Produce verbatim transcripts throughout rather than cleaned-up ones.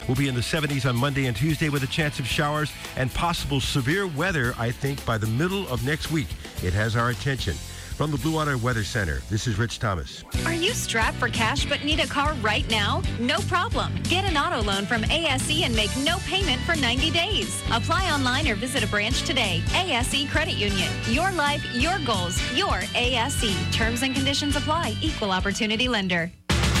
We'll be in the seventies on Monday and Tuesday with a chance of showers and possible severe weather, I think, by the middle of next week. It has our attention. From the Blue Water Weather Center, this is Rich Thomas. Are you strapped for cash but need a car right now? No problem. Get an auto loan from A S E and make no payment for ninety days. Apply online or visit a branch today. A S E Credit Union. Your life, your goals, your A S E. Terms and conditions apply. Equal opportunity lender.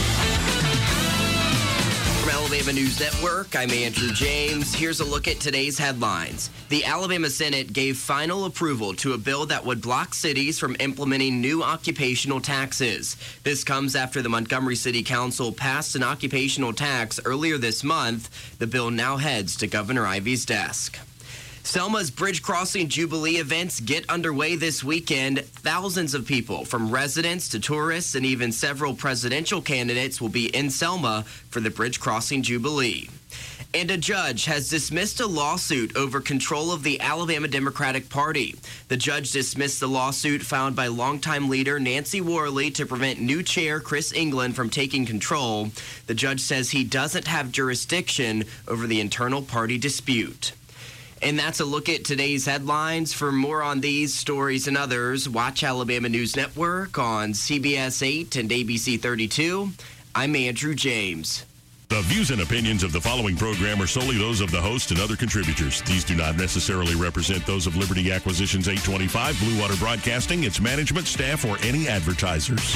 From Alabama News Network, I'm Andrew James. Here's a look at today's headlines. The Alabama Senate gave final approval to a bill that would block cities from implementing new occupational taxes. This comes after the Montgomery City Council passed an occupational tax earlier this month. The bill now heads to Governor Ivey's desk. Selma's Bridge Crossing Jubilee events get underway this weekend. Thousands of people, from residents to tourists and even several presidential candidates, will be in Selma for the Bridge Crossing Jubilee. And a judge has dismissed a lawsuit over control of the Alabama Democratic Party. The judge dismissed the lawsuit filed by longtime leader Nancy Worley to prevent new chair Chris England from taking control. The judge says he doesn't have jurisdiction over the internal party dispute. And that's a look at today's headlines. For more on these stories and others, watch Alabama News Network on C B S eight and A B C thirty-two. I'm Andrew James. The views and opinions of the following program are solely those of the host and other contributors. These do not necessarily represent those of Liberty Acquisitions eight twenty-five, Blue Water Broadcasting, its management, staff, or any advertisers.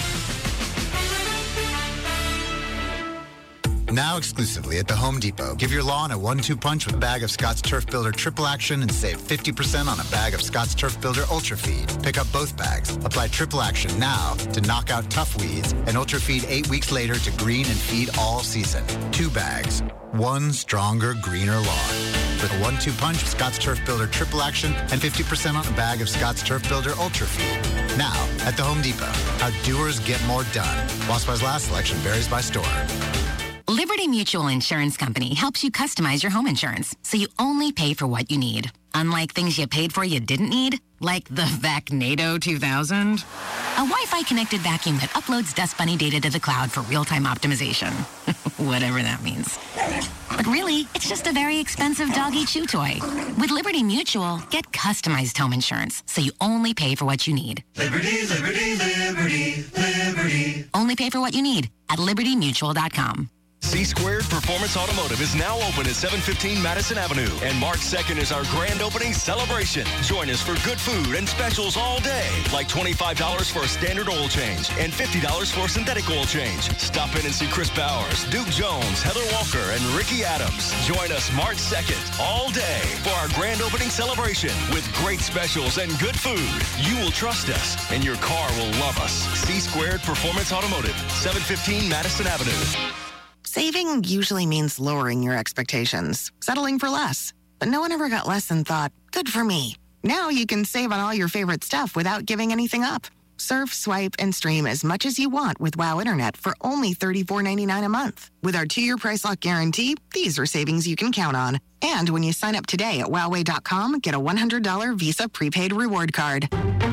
Now exclusively at the Home Depot. Give your lawn a one two punch with a bag of Scotts Turf Builder Triple Action and save fifty percent on a bag of Scotts Turf Builder Ultra Feed. Pick up both bags. Apply Triple Action now to knock out tough weeds and Ultra Feed eight weeks later to green and feed all season. Two bags. One stronger, greener lawn. With a one two punch of Scotts Turf Builder Triple Action and fifty percent on a bag of Scotts Turf Builder Ultra Feed. Now at the Home Depot. How doers get more done. While supplies last, selection varies by store. Liberty Mutual Insurance Company helps you customize your home insurance so you only pay for what you need. Unlike things you paid for you didn't need, like the Vacnado two thousand. A Wi-Fi connected vacuum that uploads Dust Bunny data to the cloud for real-time optimization. Whatever that means. But really, it's just a very expensive doggy chew toy. With Liberty Mutual, get customized home insurance so you only pay for what you need. Liberty, liberty, liberty, liberty. Only pay for what you need at liberty mutual dot com. C-Squared Performance Automotive is now open at seven fifteen Madison Avenue, and March second is our grand opening celebration. Join us for good food and specials all day, like twenty-five dollars for a standard oil change and fifty dollars for a synthetic oil change. Stop in and see Chris Bowers, Duke Jones, Heather Walker, and Ricky Adams. Join us March second, all day, for our grand opening celebration with great specials and good food. You will trust us, and your car will love us. C-Squared Performance Automotive, seven fifteen Madison Avenue. Saving usually means lowering your expectations, settling for less. But no one ever got less and thought, good for me. Now you can save on all your favorite stuff without giving anything up. Surf, swipe, and stream as much as you want with WOW Internet for only thirty-four ninety-nine a month. With our two-year price lock guarantee, these are savings you can count on. And when you sign up today at wow way dot com, get a one hundred dollars Visa prepaid reward card.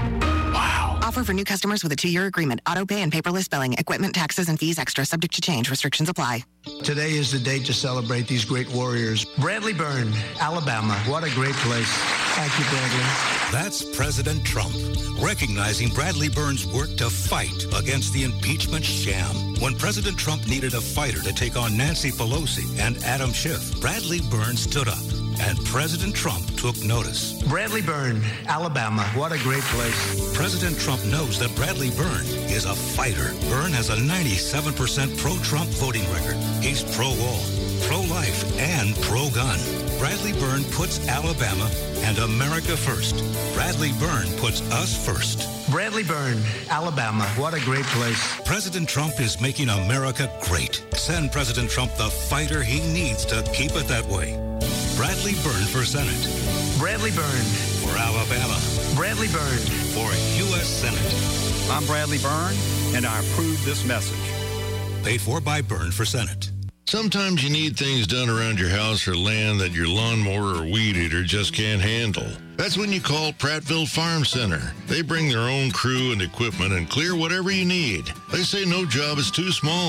Offer for new customers with a two-year agreement. Auto pay and paperless billing. Equipment, taxes, and fees extra. Subject to change. Restrictions apply. Today is the day to celebrate these great warriors. Bradley Byrne, Alabama. What a great place. Thank you, Bradley. That's President Trump, recognizing Bradley Byrne's work to fight against the impeachment sham. When President Trump needed a fighter to take on Nancy Pelosi and Adam Schiff, Bradley Byrne stood up, and President Trump took notice. Bradley Byrne, Alabama. What a great place. President Trump knows that Bradley Byrne is a fighter. Byrne has a ninety-seven percent pro-Trump voting record. He's pro-wall, pro-life, and pro-gun. Bradley Byrne puts Alabama and America first. Bradley Byrne puts us first. Bradley Byrne, Alabama. What a great place. President Trump is making America great. Send President Trump the fighter he needs to keep it that way. Bradley Byrne for Senate. Bradley Byrne for Alabama. Bradley Byrne for U S Senate. I'm Bradley Byrne, and I approve this message. Paid for by Byrne for Senate. Sometimes you need things done around your house or land that your lawnmower or weed eater just can't handle. That's when you call Prattville Farm Center. They bring their own crew and equipment and clear whatever you need. They say no job is too small.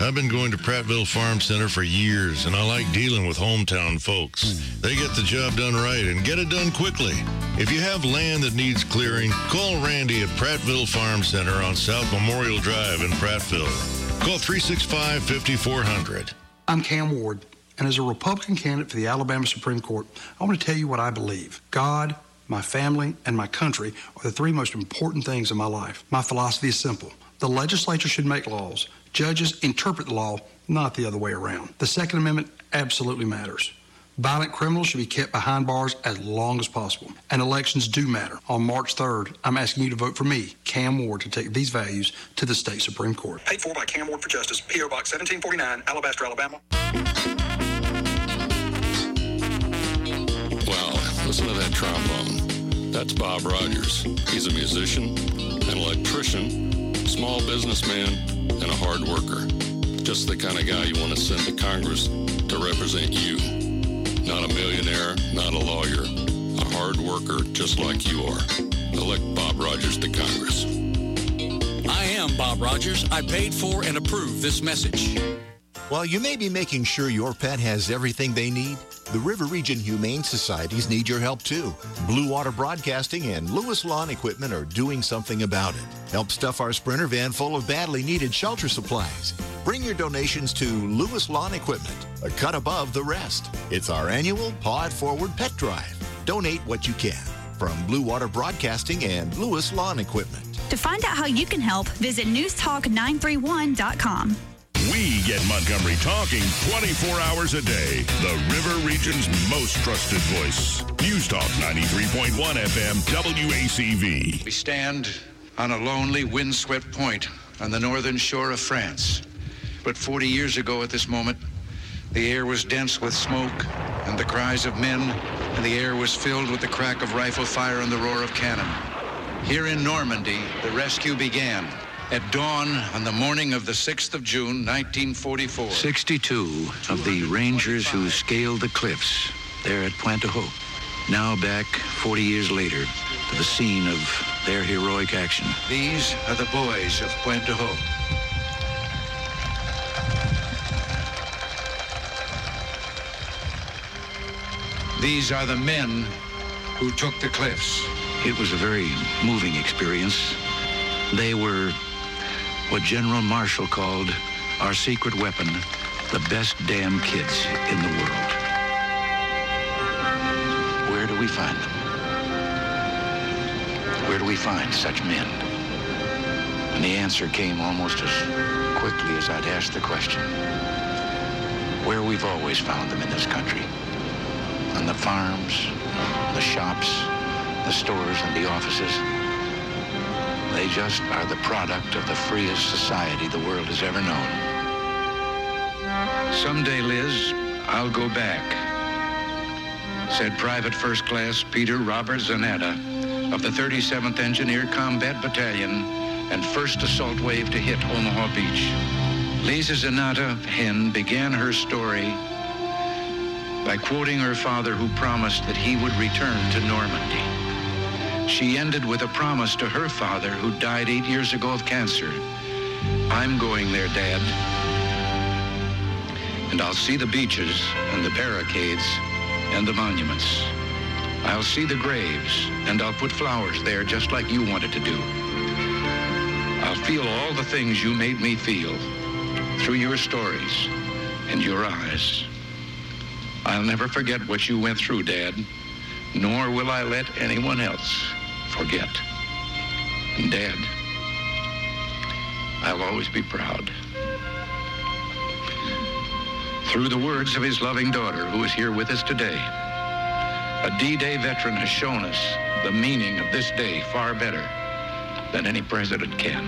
I've been going to Prattville Farm Center for years, and I like dealing with hometown folks. They get the job done right and get it done quickly. If you have land that needs clearing, call Randy at Prattville Farm Center on South Memorial Drive in Prattville. Call three six five, five four zero zero. I'm Cam Ward, and as a Republican candidate for the Alabama Supreme Court, I want to tell you what I believe. God, my family, and my country are the three most important things in my life. My philosophy is simple. The legislature should make laws. Judges interpret the law, not the other way around. The Second Amendment absolutely matters. Violent criminals should be kept behind bars as long as possible. And elections do matter. On March third, I'm asking you to vote for me, Cam Ward, to take these values to the state Supreme Court. Paid for by Cam Ward for Justice, P O Box seventeen forty-nine, Alabaster, Alabama. Wow, listen to that trombone. That's Bob Rogers. He's a musician, an electrician, small businessman, and a hard worker. Just the kind of guy you want to send to Congress to represent you. Not a millionaire, not a lawyer, a hard worker just like you are. Elect Bob Rogers to Congress. I am Bob Rogers. I paid for and approve this message. While you may be making sure your pet has everything they need, the River Region Humane Societies need your help too. Blue Water Broadcasting and Lewis Lawn Equipment are doing something about it. Help stuff our Sprinter van full of badly needed shelter supplies. Bring your donations to Lewis Lawn Equipment, a cut above the rest. It's our annual Paw It Forward Pet Drive. Donate what you can. From Blue Water Broadcasting and Lewis Lawn Equipment. To find out how you can help, visit news talk nine three one dot com. We get Montgomery talking twenty-four hours a day. The River Region's most trusted voice. News Talk ninety-three point one F M W A C V. We stand on a lonely, windswept point on the northern shore of France. But forty years ago at this moment, the air was dense with smoke and the cries of men, and the air was filled with the crack of rifle fire and the roar of cannon. Here in Normandy, the rescue began. At dawn on the morning of the sixth of June, nineteen forty-four. sixty-two of the Rangers who scaled the cliffs there at Pointe du Hope. Now back forty years later to the scene of their heroic action. These are the boys of Pointe du Hope. These are the men who took the cliffs. It was a very moving experience. They were what General Marshall called our secret weapon, the best damn kids in the world. Where do we find them? Where do we find such men? And the answer came almost as quickly as I'd asked the question. Where we've always found them in this country. On the farms, the shops, the stores, and the offices. They just are the product of the freest society the world has ever known. Someday, Liz, I'll go back, said Private First Class Peter Robert Zanetta of the thirty-seventh Engineer Combat Battalion and first Assault Wave to hit Omaha Beach. Lisa Zanetta Hen began her story by quoting her father, who promised that he would return to Normandy. She ended with a promise to her father, who died eight years ago of cancer. I'm going there, Dad. And I'll see the beaches and the barricades and the monuments. I'll see the graves, and I'll put flowers there just like you wanted to do. I'll feel all the things you made me feel through your stories and your eyes. I'll never forget what you went through, Dad, nor will I let anyone else forget. And Dad, I'll always be proud. Through the words of his loving daughter, who is here with us today, a D-Day veteran has shown us the meaning of this day far better than any president can.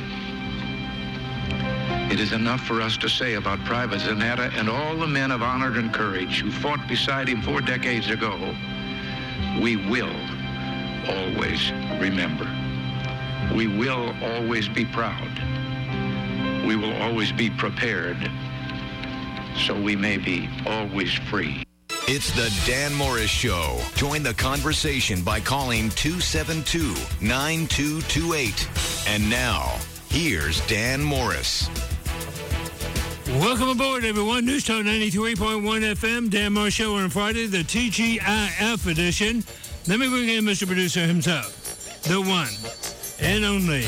It is enough for us to say about Private Zanetta and all the men of honor and courage who fought beside him four decades ago, we will always remember. We will always be proud. We will always be prepared, so we may be always free. It's the Dan Morris Show. Join the conversation by calling two seven two, nine two two eight. And now, here's Dan Morris. Welcome aboard, everyone. News Talk ninety-three point one F M. Dan Moore Show on Friday, the T G I F edition. Let me bring in Mister Producer himself, the one and only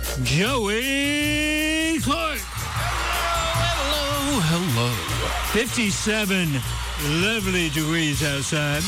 Joey Clark. Hello, hello. fifty-seven lovely degrees outside.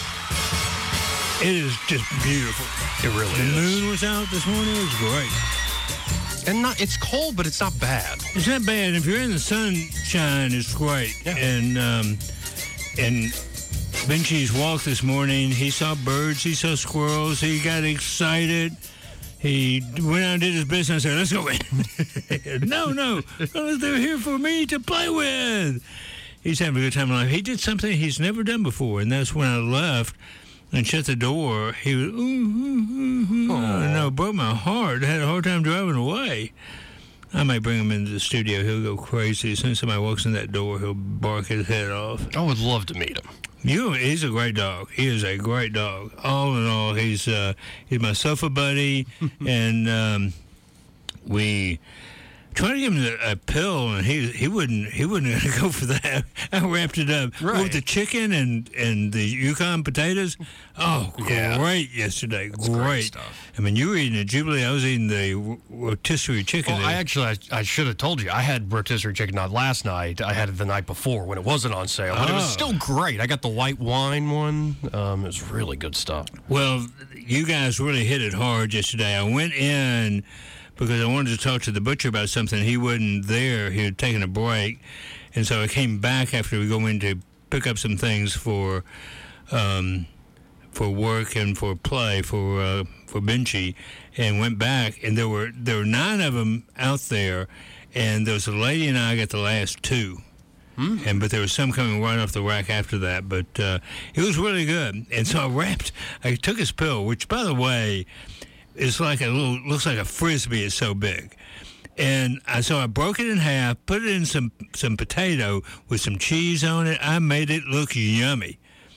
It is just beautiful. It really the is. The moon was out this morning. It was great. And not, it's cold, but it's not bad. It's not bad. If you're in the sunshine, it's great. Yeah. And um, and Vinci's walk this morning, he saw birds, he saw squirrels, he got excited. He went out and did his business. I said, let's go in. no, no. They're here for me to play with. He's having a good time of life. He did something he's never done before, and that's when I left and shut the door. He was, ooh, ooh, ooh, ooh. No, it broke my heart. I had a hard time driving away. I might bring him into the studio. He'll go crazy. As soon as somebody walks in that door, he'll bark his head off. I would love to meet him. You, he's a great dog. He is a great dog. All in all, he's uh, he's my sofa buddy, and um, we tried to give him a, a pill, and he he wouldn't he wouldn't go for that. I wrapped it up right. with the chicken and, and the Yukon potatoes. Oh, yeah. great yesterday, That's great. great stuff. I mean, you were eating a Jubilee. I was eating the rotisserie chicken. Well, I actually, I, I should have told you. I had rotisserie chicken not last night. I had it the night before when it wasn't on sale. But oh. it was still great. I got the white wine one. Um, it was really good stuff. Well, you guys really hit it hard yesterday. I went in because I wanted to talk to the butcher about something. He wasn't there. He had taken a break. And so I came back after we go in to pick up some things for um, for work and for play for uh, for Benji, and went back, and there were there were nine of them out there, and there was a lady and I got the last two. Hmm. And but there was some coming right off the rack after that, but uh, it was really good. And so I wrapped, I took his pill, which, by the way, is like a little, looks like a frisbee. It's so big. And I, so I broke it in half, put it in some some potato with some cheese on it. I made it look yummy.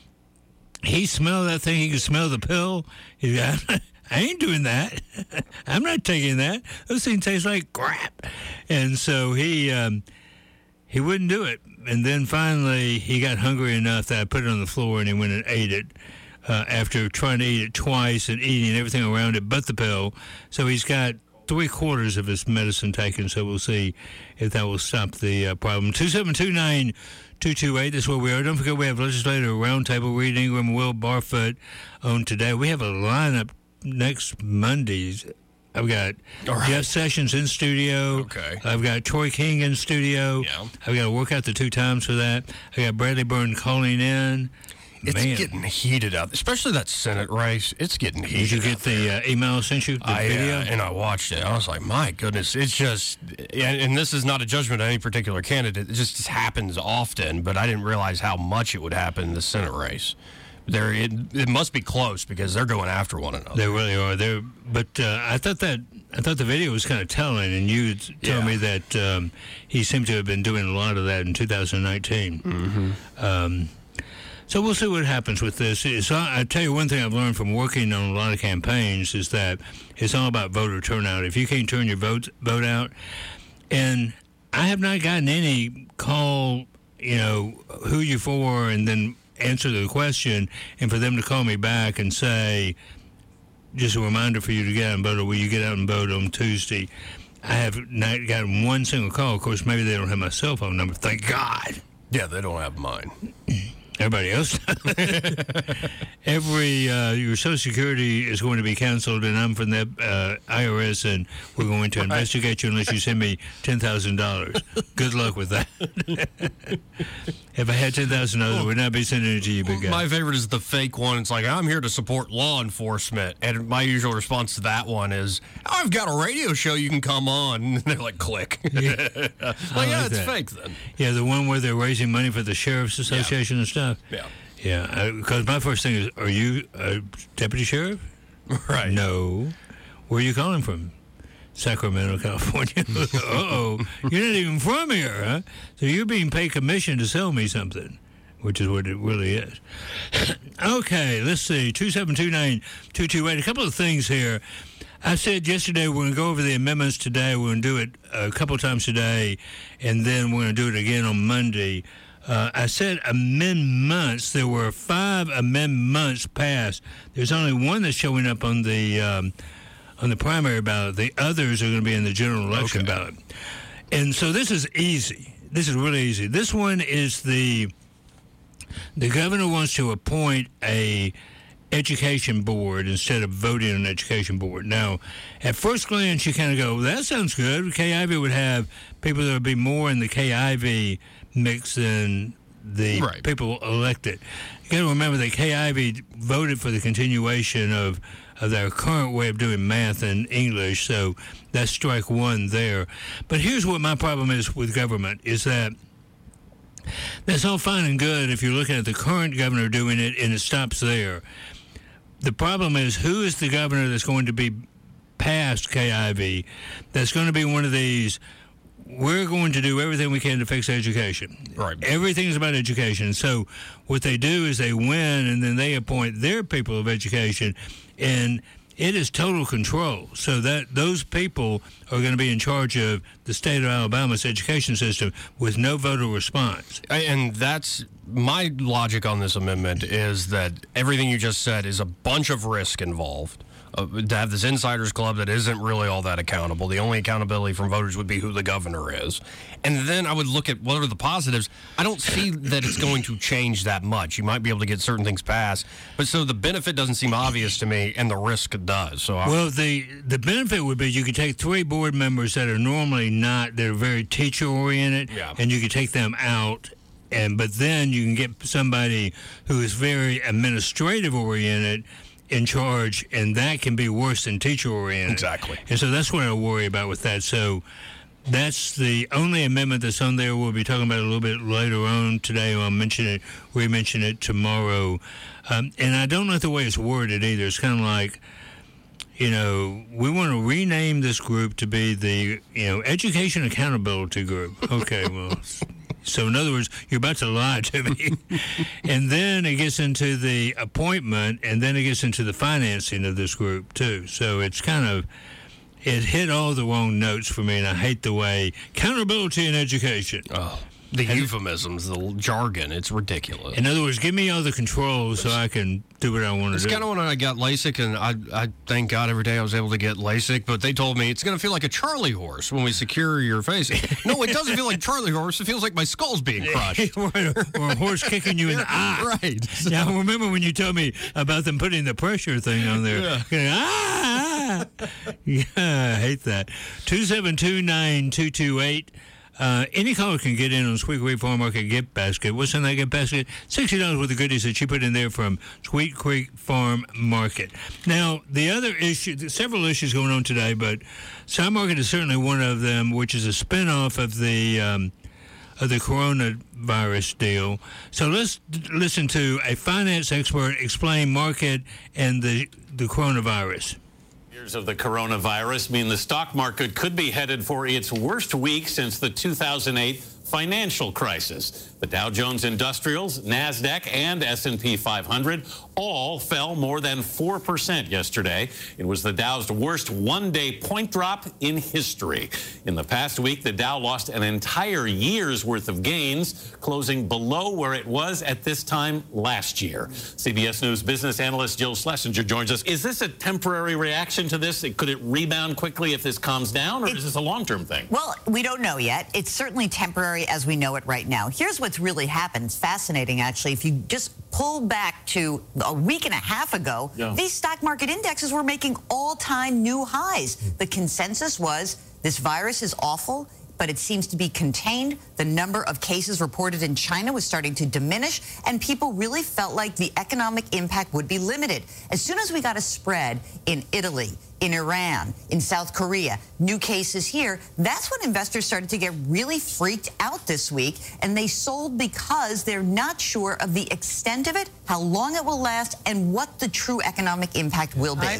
He smelled that thing. He could smell the pill. He, I, I ain't doing that. I'm not taking that. Those things taste like crap. And so he um, he wouldn't do it. And then finally he got hungry enough that I put it on the floor, and he went and ate it. Uh, after trying to eat it twice and eating everything around it but the pill. So he's got three quarters of his medicine taken, so we'll see if that will stop the uh, problem. two seven two nine two two eight, that's where we are. Don't forget we have Legislative Roundtable, Reed Ingram, Will Barfoot on today. We have a lineup next Monday. I've got right. Jeff Sessions in studio. Okay. I've got Troy King in studio. Yeah. I've got to work out the two times for that. I got Bradley Byrne calling in. It's Man. getting heated out, especially that Senate race. It's getting heated. Did you get the uh, email I sent you, the I, video? Uh, and I watched it. I was like, my goodness, it's just, and, and this is not a judgment of any particular candidate. It just, just happens often, but I didn't realize how much it would happen in the Senate race. There, it, it must be close because they're going after one another. They really are. They're, but uh, I thought that I thought the video was kind of telling, and you told yeah. me that um, he seemed to have been doing a lot of that in two thousand nineteen. Mm-hmm. Um, So we'll see what happens with this. It's, I tell you one thing I've learned from working on a lot of campaigns is that it's all about voter turnout. If you can't turn your vote vote out, and I have not gotten any call, you know, who you for, and then answer the question, and for them to call me back and say, just a reminder for you to get out and vote, or will you get out and vote on Tuesday? I have not gotten one single call. Of course, maybe they don't have my cell phone number. Thank God. Yeah, they don't have mine. Everybody else. Every uh, your Social Security is going to be canceled, and I'm from the uh, I R S, and we're going to right. investigate you unless you send me ten thousand dollars. Good luck with that. If I had ten thousand dollars, I would not be sending it to you, big guy. My favorite is the fake one. It's like, I'm here to support law enforcement, and my usual response to that one is, oh, I've got a radio show you can come on. And they're like, click. Yeah. like, like yeah, it's that. Fake then. Yeah, the one where they're raising money for the Sheriff's Association yeah. and stuff. Yeah. Yeah, because my first thing is, are you a deputy sheriff? Right. No. Where are you calling from? Sacramento, California. Uh-oh. You're not even from here, huh? So you're being paid commission to sell me something, which is what it really is. Okay, let's see. two seven two nine two two eight. A couple of things here. I said yesterday we're going to go over the amendments today. We're going to do it a couple times today, and then we're going to do it again on Monday. Uh, I said amendments. There were five amendments passed. There's only one that's showing up on the um, on the primary ballot. The others are going to be in the general election Okay. ballot. And so this is easy. This is really easy. This one is the the governor wants to appoint a education board instead of voting on an education board. Now, at first glance, you kind of go, well, that sounds good. K I V would have people that would be more in the K I V mix than the Right. people elected. You got to remember that K I V voted for the continuation of, of their current way of doing math and English, so that's strike one there. But here's what my problem is with government, is that that's all fine and good if you're looking at the current governor doing it and it stops there. The problem is, who is the governor that's going to be past K I V that's going to be one of these, we're going to do everything we can to fix education. Right. Everything is about education. So what they do is they win, and then they appoint their people of education, and it is total control. So that those people are going to be in charge of the state of Alabama's education system with no voter response. And that's my logic on this amendment, is that everything you just said is a bunch of risk involved. Uh, to have this insiders club that isn't really all that accountable. The only accountability from voters would be who the governor is. And then I would look at what are the positives. I don't see that it's going to change that much. You might be able to get certain things passed, but so the benefit doesn't seem obvious to me, and the risk does. So I, Well, the the benefit would be you could take three board members that are normally not, that are very teacher oriented, Yeah. and you could take them out. And but then you can get somebody who is very administrative oriented in charge, and that can be worse than teacher oriented. Exactly. And so that's what I worry about with that. So that's the only amendment that's on there. We'll be talking about it a little bit later on today. I'll mention it, re-mention it tomorrow. Um, and I don't like the way it's worded either. It's kind of like, you know, we want to rename this group to be the, you know, Education Accountability Group. Okay, well, so in other words, you're about to lie to me. And then it gets into the appointment, and then it gets into the financing of this group, too. So it's kind of, it hit all the wrong notes for me, and I hate the way, accountability in education. Oh. The euphemisms, the jargon, it's ridiculous. In other words, give me all the controls so I can do what I want to It's do. kind of when I got LASIK, and I, I thank God every day I was able to get LASIK, but they told me it's going to feel like a Charlie horse when we secure your face. No, it doesn't feel like Charlie horse. It feels like my skull's being crushed. or, or a horse kicking you in the eye. Right. Yeah, I remember when you told me about them putting the pressure thing on there. Yeah. Going, ah! Yeah, I hate that. two seven two, nine two two eight. Uh, any caller can get in on Sweet Creek Farm Market gift basket. What's in that gift basket? sixty dollars worth of goodies that you put in there from Sweet Creek Farm Market. Now, the other issue, there's several issues going on today, but Side Market is certainly one of them, which is a spinoff of the um, of the coronavirus deal. So let's d- listen to a finance expert explain market and the the coronavirus. Of the coronavirus mean the stock market could be headed for its worst week since the two thousand eight financial crisis. The Dow Jones Industrials, NASDAQ, and S and P five hundred all fell more than four percent yesterday. It was the Dow's worst one-day point drop in history. In the past week, the Dow lost an entire year's worth of gains, closing below where it was at this time last year. C B S News business analyst Jill Schlesinger joins us. Is this a temporary reaction to this? Could it rebound quickly if this calms down, or It- is this a long-term thing? Well, we don't know yet. It's certainly temporary as we know it right now. Here's what's really happened. It's fascinating, actually. If you just pull back to a week and a half ago, Yeah. these stock market indexes were making all-time new highs. The consensus was this virus is awful, but it seems to be contained. The number of cases reported in China was starting to diminish, and people really felt like the economic impact would be limited. As soon as we got a spread in Italy, in Iran, in South Korea, new cases here, that's when investors started to get really freaked out this week, and they sold because they're not sure of the extent of it, how long it will last, and what the true economic impact will be.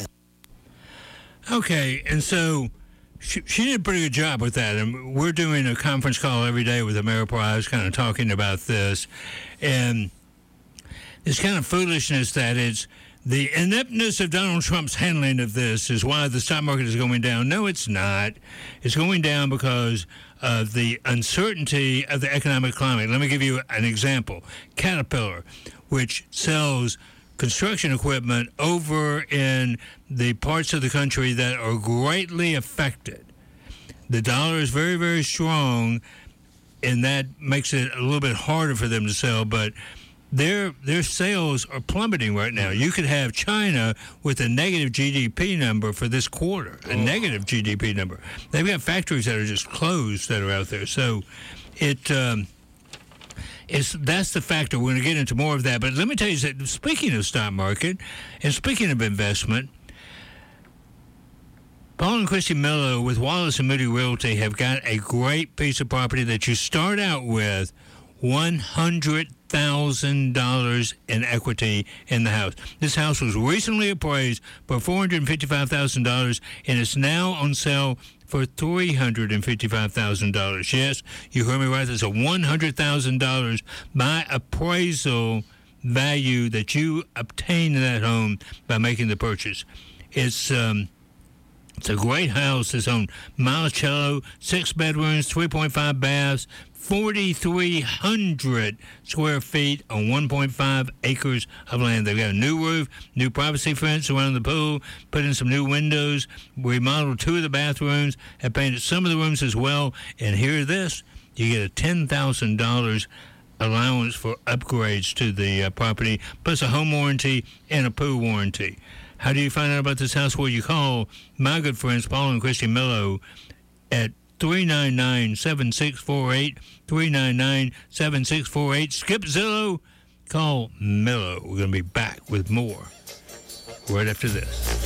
Okay, and so she, she did a pretty good job with that. And we're doing a conference call every day with Ameriprise, kind of talking about this. And this kind of foolishness that it's the ineptness of Donald Trump's handling of this is why the stock market is going down. No, it's not. It's going down because of the uncertainty of the economic climate. Let me give you an example. Caterpillar, which sells construction equipment over in the parts of the country that are greatly affected. The dollar is very, very strong, and that makes it a little bit harder for them to sell, but their their sales are plummeting right now. You could have China with a negative G D P number for this quarter, a oh. negative G D P number. They've got factories that are just closed that are out there. So it um, it's, that's the factor. We're going to get into more of that. But let me tell you, that speaking of stock market and speaking of investment, Paul and Christy Mello with Wallace and Moody Realty have got a great piece of property that you start out with one hundred thousand dollars in equity in the house. This house was recently appraised for four hundred fifty-five thousand dollars, and it's now on sale for three hundred fifty-five thousand dollars. Yes, you heard me right. There's a one hundred thousand dollars by appraisal value that you obtain in that home by making the purchase. It's um, it's a great house. It's on Monticello, six bedrooms, three point five baths, forty-three hundred square feet on one point five acres of land. They've got a new roof, new privacy fence around the pool, put in some new windows, remodeled two of the bathrooms, have painted some of the rooms as well. And hear this, you get a ten thousand dollars allowance for upgrades to the uh, property, plus a home warranty and a pool warranty. How do you find out about this house? Well, you call my good friends Paul and Christy Mello at three nine nine, seven six four eight, three nine nine, seven six four eight. Skip Zillow, call Mello. We're going to be back with more right after this.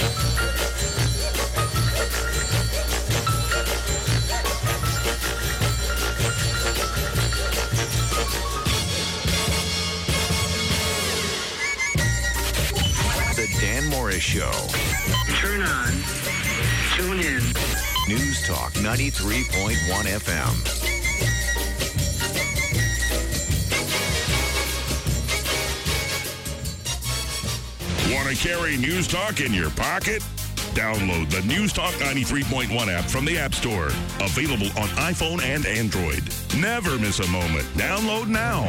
The Dan Morris Show. Turn on, tune in. News Talk ninety-three point one F M. Want to carry News Talk in your pocket? Download the News Talk ninety-three point one app from the App Store. Available on iPhone and Android. Never miss a moment. Download now.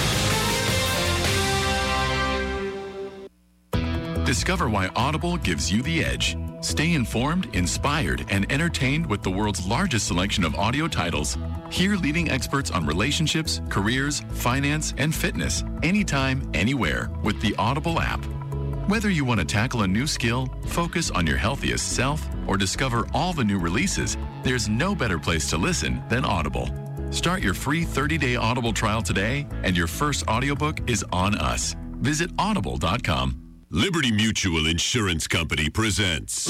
Discover why Audible gives you the edge. Stay informed, inspired, and entertained with the world's largest selection of audio titles. Hear leading experts on relationships, careers, finance, and fitness anytime, anywhere with the Audible app. Whether you want to tackle a new skill, focus on your healthiest self, or discover all the new releases, there's no better place to listen than Audible. Start your free thirty-day Audible trial today, and your first audiobook is on us. Visit audible dot com. Liberty Mutual Insurance Company presents.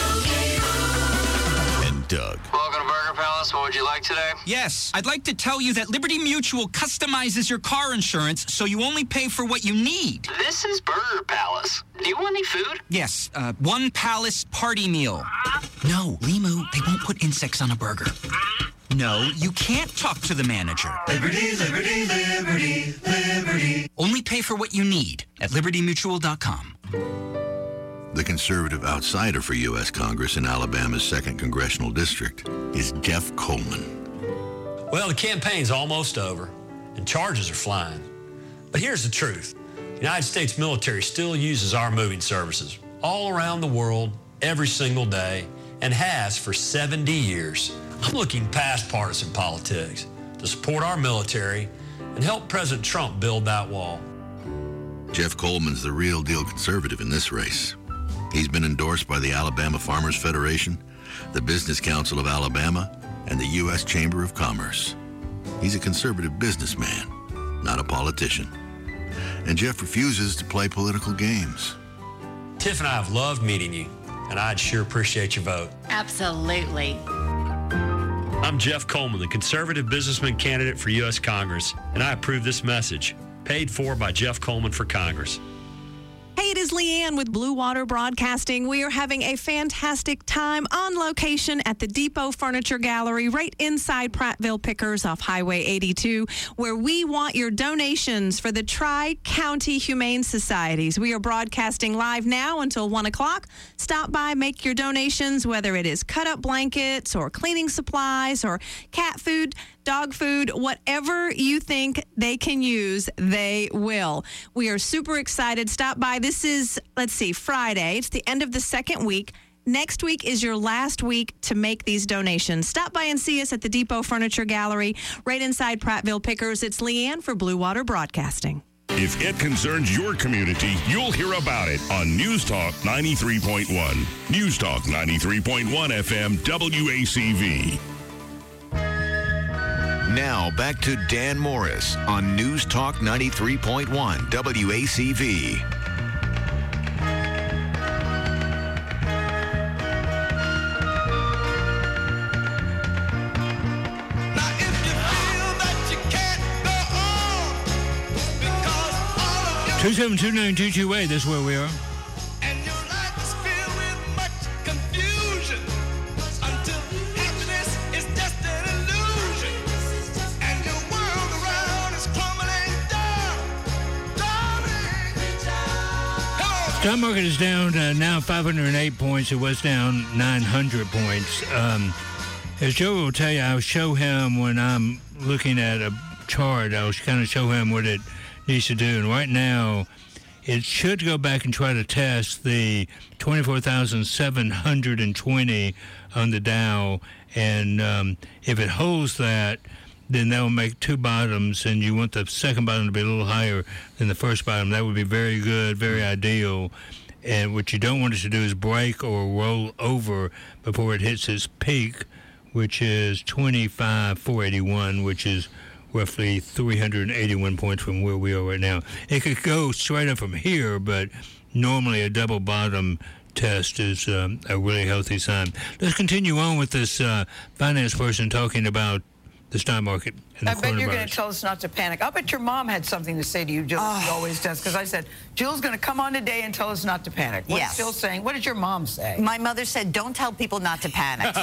And Doug. Welcome to Burger Palace. What would you like today? Yes, I'd like to tell you that Liberty Mutual customizes your car insurance so you only pay for what you need. This is Burger Palace. Do you want any food? Yes, uh, one Palace party meal. No, Limu, they won't put insects on a burger. No, you can't talk to the manager. Liberty, liberty, liberty, liberty. Only pay for what you need at liberty mutual dot com. The conservative outsider for U S Congress in Alabama's second congressional district is Jeff Coleman. Well, the campaign's almost over, and charges are flying. But here's the truth. The United States military still uses our moving services all around the world, every single day, and has for seventy years. I'm looking past partisan politics to support our military and help President Trump build that wall. Jeff Coleman's the real deal conservative in this race. He's been endorsed by the Alabama Farmers Federation, the Business Council of Alabama, and the U S Chamber of Commerce. He's a conservative businessman, not a politician. And Jeff refuses to play political games. Tiff and I have loved meeting you, and I'd sure appreciate your vote. Absolutely. I'm Jeff Coleman, the conservative businessman candidate for U S Congress, and I approve this message, paid for by Jeff Coleman for Congress. Hey, Hey, it is Leanne with Blue Water Broadcasting. We are having a fantastic time on location at the Depot Furniture Gallery right inside Prattville Pickers off Highway eighty-two, where we want your donations for the Tri-County Humane Societies. We are broadcasting live now until one o'clock. Stop by, make your donations, whether it is cut-up blankets or cleaning supplies or cat food, dog food, whatever you think they can use, they will. We are super excited. Stop by. This is, let's see, Friday. It's the end of the second week. Next week is your last week to make these donations. Stop by and see us at the Depot Furniture Gallery right inside Prattville Pickers. It's Leanne for Blue Water Broadcasting. If it concerns your community, you'll hear about it on News Talk ninety-three point one. News Talk ninety-three point one F M W A C V. Now back to Dan Morris on News Talk ninety-three point one W A C V. two seven two nine two two eight, that's where we are. Stock market is down uh, now five hundred eight points. It was down nine hundred points. Um, as Joe will tell you, I'll show him when I'm looking at a chart. I'll kind of show him what it needs to do. And right now, it should go back and try to test the twenty-four thousand seven hundred twenty on the Dow. And um, if it holds that, then that will make two bottoms, and you want the second bottom to be a little higher than the first bottom. That would be very good, very ideal. And what you don't want it to do is break or roll over before it hits its peak, which is twenty-five four eighty-one, which is roughly three hundred eighty-one points from where we are right now. It could go straight up from here, but normally a double bottom test is um, a really healthy sign. Let's continue on with this uh, finance person talking about the stock market. And the I bet you're going coronavirus. to tell us not to panic. I bet your mom had something to say to you, Jill. She always does, because I said, Jill's going to come on today and tell us not to panic. What's Yes. Jill saying? What did your mom say? My mother said, don't tell people not to panic.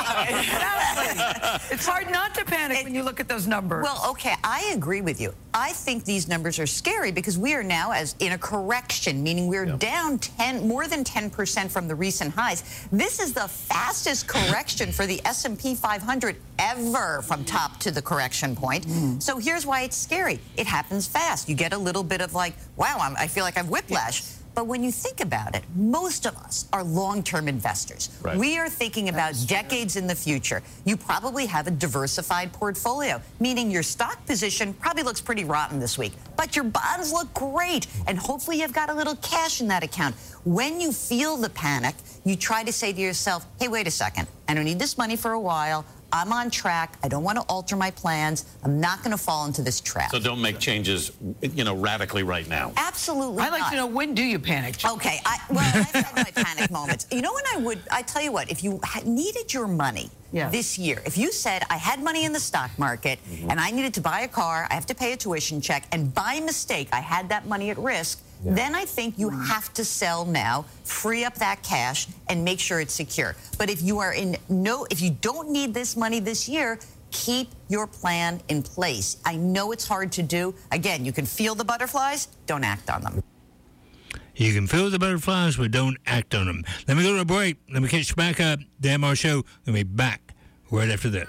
Exactly. It's hard not to panic when you look at those numbers. Well, okay, I agree with you. I think these numbers are scary because we are now as in a correction, meaning we're Yep. down ten, more than ten percent from the recent highs. This is the fastest correction for the S and P five hundred ever from top to the correction point. Mm. So here's why it's scary. It happens fast. You get a little bit of like, wow, I'm, I feel like I've whiplash. But when you think about it, most of us are long-term investors. Right. We are thinking about decades in the future. You probably have a diversified portfolio, meaning your stock position probably looks pretty rotten this week, but your bonds look great, and hopefully you've got a little cash in that account. When you feel the panic, you try to say to yourself, hey, wait a second, I don't need this money for a while. I'm on track. I don't want to alter my plans. I'm not going to fall into this trap. So don't make changes, you know, radically right now. Absolutely I'd like not. to know, when do you panic? Jill? Okay, I, well, I've had my panic moments. You know when I would, I tell you what, if you had needed your money Yeah. this year, if you said, I had money in the stock market Mm-hmm. and I needed to buy a car, I have to pay a tuition check, and by mistake I had that money at risk, Yeah. then I think you have to sell now, free up that cash, and make sure it's secure. But if you are in no, if you don't need this money this year, keep your plan in place. I know it's hard to do. Again, you can feel the butterflies, don't act on them. You can feel the butterflies, but don't act on them. Let me go to a break. Let me catch you back up. Dan Morris Show. We'll be back right after this.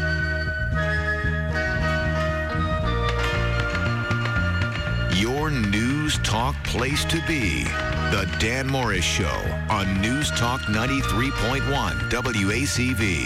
Your News Talk place to be. The Dan Morris Show on News Talk ninety-three point one W A C V.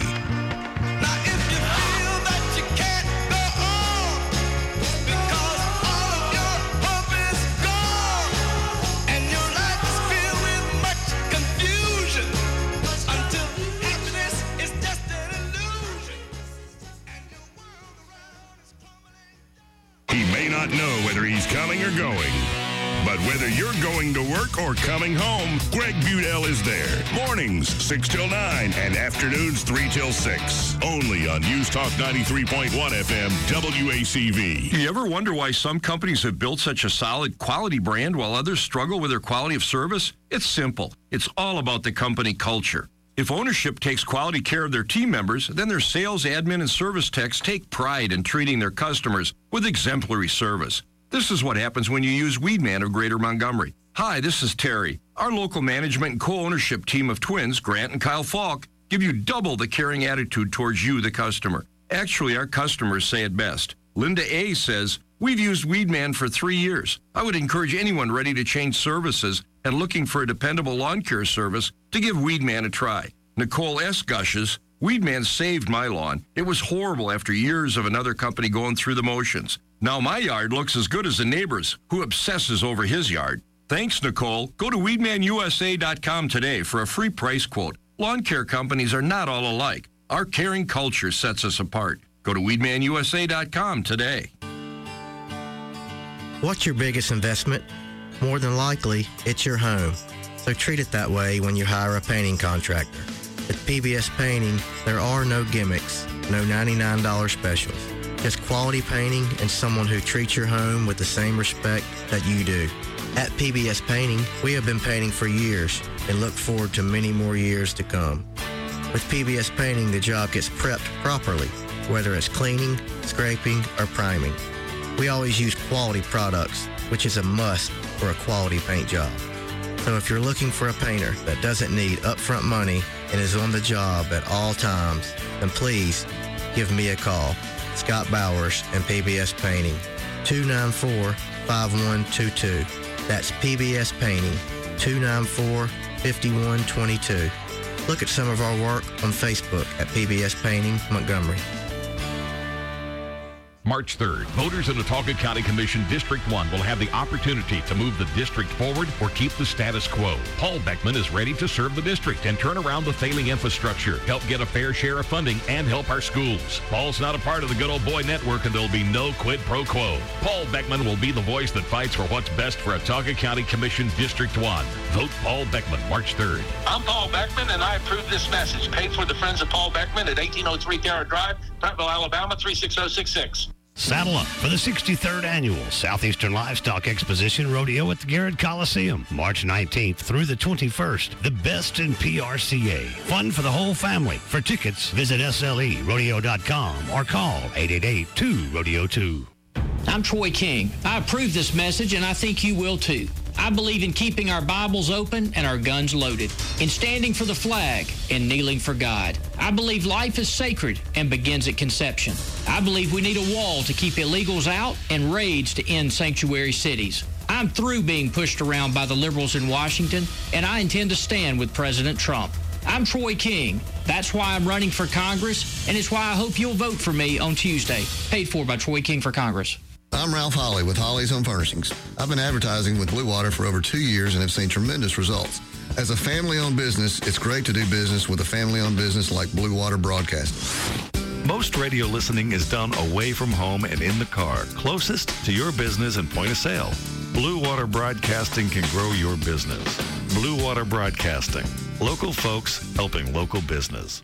He may not know whether he's coming or going, But whether you're going to work or coming home, Greg Budell is there. Mornings, six till nine, and afternoons, three till six. Only on News Talk ninety-three point one F M, W A C V. You ever wonder why some companies have built such a solid quality brand while others struggle with their quality of service? It's simple. It's all about the company culture. If ownership takes quality care of their team members, then their sales, admin, and service techs take pride in treating their customers with exemplary service. This is what happens when you use Weedman of Greater Montgomery. Hi, this is Terry. Our local management and co-ownership team of twins, Grant and Kyle Falk, give you double the caring attitude towards you, the customer. Actually, our customers say it best. Linda A. says, we've used Weedman for three years. I would encourage anyone ready to change services and looking for a dependable lawn care service to give Weedman a try. Nicole S. gushes, Weedman saved my lawn. It was horrible after years of another company going through the motions. Now my yard looks as good as the neighbor's, who obsesses over his yard. Thanks, Nicole. Go to weedman U S A dot com today for a free price quote. Lawn care companies are not all alike. Our caring culture sets us apart. Go to weedman U S A dot com today. What's your biggest investment? More than likely, it's your home. So treat it that way when you hire a painting contractor. At P B S Painting, there are no gimmicks, no ninety-nine dollars specials. Just quality painting and someone who treats your home with the same respect that you do. At P B S Painting, we have been painting for years and look forward to many more years to come. With P B S Painting, the job gets prepped properly, whether it's cleaning, scraping, or priming. We always use quality products, which is a must for a quality paint job. So if you're looking for a painter that doesn't need upfront money and is on the job at all times, then please give me a call. Scott Bowers and P B S Painting, two nine four, five one two two. That's P B S Painting, two nine four, five one two two. Look at some of our work on Facebook at P B S Painting Montgomery. March third, voters in Watauga County Commission District one will have the opportunity to move the district forward or keep the status quo. Paul Beckman is ready to serve the district and turn around the failing infrastructure, help get a fair share of funding, and help our schools. Paul's not a part of the Good Old Boy Network, and there'll be no quid pro quo. Paul Beckman will be the voice that fights for what's best for Watauga County Commission District one. Vote Paul Beckman March third. I'm Paul Beckman, and I approve this message. Paid for the Friends of Paul Beckman at eighteen oh three Garrett Drive, Prattville, Alabama, three six oh six six. Saddle up for the sixty-third Annual Southeastern Livestock Exposition Rodeo at the Garrett Coliseum, March nineteenth through the twenty-first. The best in P R C A. Fun for the whole family. For tickets, visit S L E rodeo dot com or call eight eight eight, two rodeo two. I'm Troy King. I approve this message, and I think you will too. I believe in keeping our Bibles open and our guns loaded, in standing for the flag and kneeling for God. I believe life is sacred and begins at conception. I believe we need a wall to keep illegals out and raids to end sanctuary cities. I'm through being pushed around by the liberals in Washington, and I intend to stand with President Trump. I'm Troy King. That's why I'm running for Congress, and it's why I hope you'll vote for me on Tuesday. Paid for by Troy King for Congress. I'm Ralph Holly with Holly's Home Furnishings. I've been advertising with Blue Water for over two years and have seen tremendous results. As a family-owned business, it's great to do business with a family-owned business like Blue Water Broadcasting. Most radio listening is done away from home and in the car, closest to your business and point of sale. Blue Water Broadcasting can grow your business. Blue Water Broadcasting. Local folks helping local business.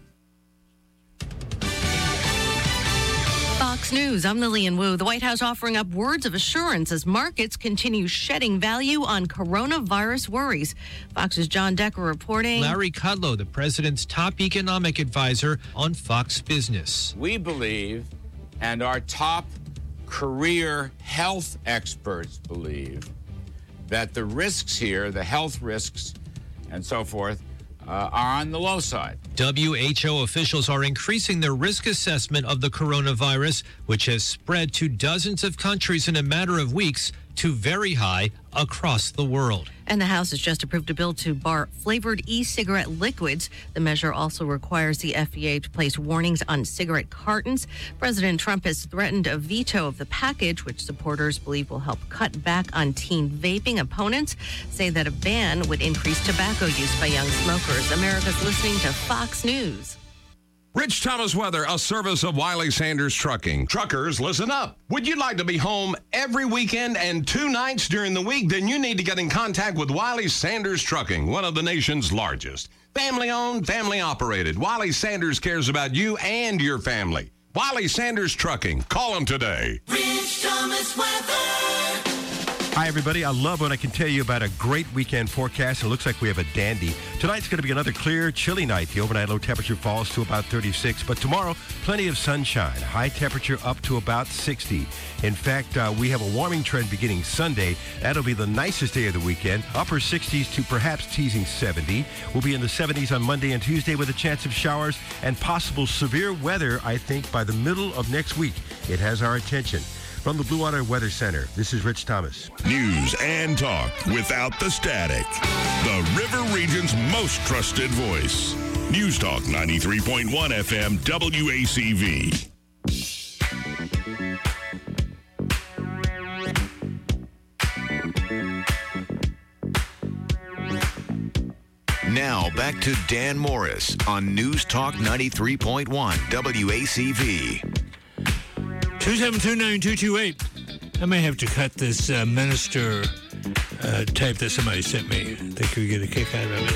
Fox News, I'm Lillian Wu. The White House offering up words of assurance as markets continue shedding value on coronavirus worries. Fox's John Decker reporting. Larry Kudlow, the president's top economic advisor on Fox Business. We believe, and our top career health experts believe, that the risks here, the health risks and so forth, Uh, are on the low side. W H O officials are increasing their risk assessment of the coronavirus, which has spread to dozens of countries in a matter of weeks, to very high across the world. And the House has just approved a bill to bar flavored e-cigarette liquids. The measure also requires the F D A to place warnings on cigarette cartons. President Trump has threatened a veto of the package, which supporters believe will help cut back on teen vaping. Opponents say that a ban would increase tobacco use by young smokers. America's listening to Fox News. Rich Thomas weather, a service of Wiley Sanders Trucking. Truckers, listen up. Would you like to be home every weekend and two nights during the week? Then you need to get in contact with Wiley Sanders Trucking, one of the nation's largest. Family owned, family operated. Wiley Sanders cares about you and your family. Wiley Sanders Trucking. Call them today. Rich Thomas weather. Hi, everybody. I love when I can tell you about a great weekend forecast. It looks like we have a dandy. Tonight's going to be another clear, chilly night. The overnight low temperature falls to about thirty-six. But tomorrow, plenty of sunshine. High temperature up to about sixty. In fact, uh, we have a warming trend beginning Sunday. That'll be the nicest day of the weekend. Upper sixties to perhaps teasing seventy. We'll be in the seventies on Monday and Tuesday with a chance of showers and possible severe weather, I think, by the middle of next week. It has our attention. From the Blue Water Weather Center, this is Rich Thomas. News and talk without the static. The River Region's most trusted voice. News Talk ninety-three point one F M W A C V. Now back to Dan Morris on News Talk ninety-three point one W A C V. two seven two nine two two eight. I may have to cut this uh, minister uh, tape that somebody sent me. I think we get a kick out of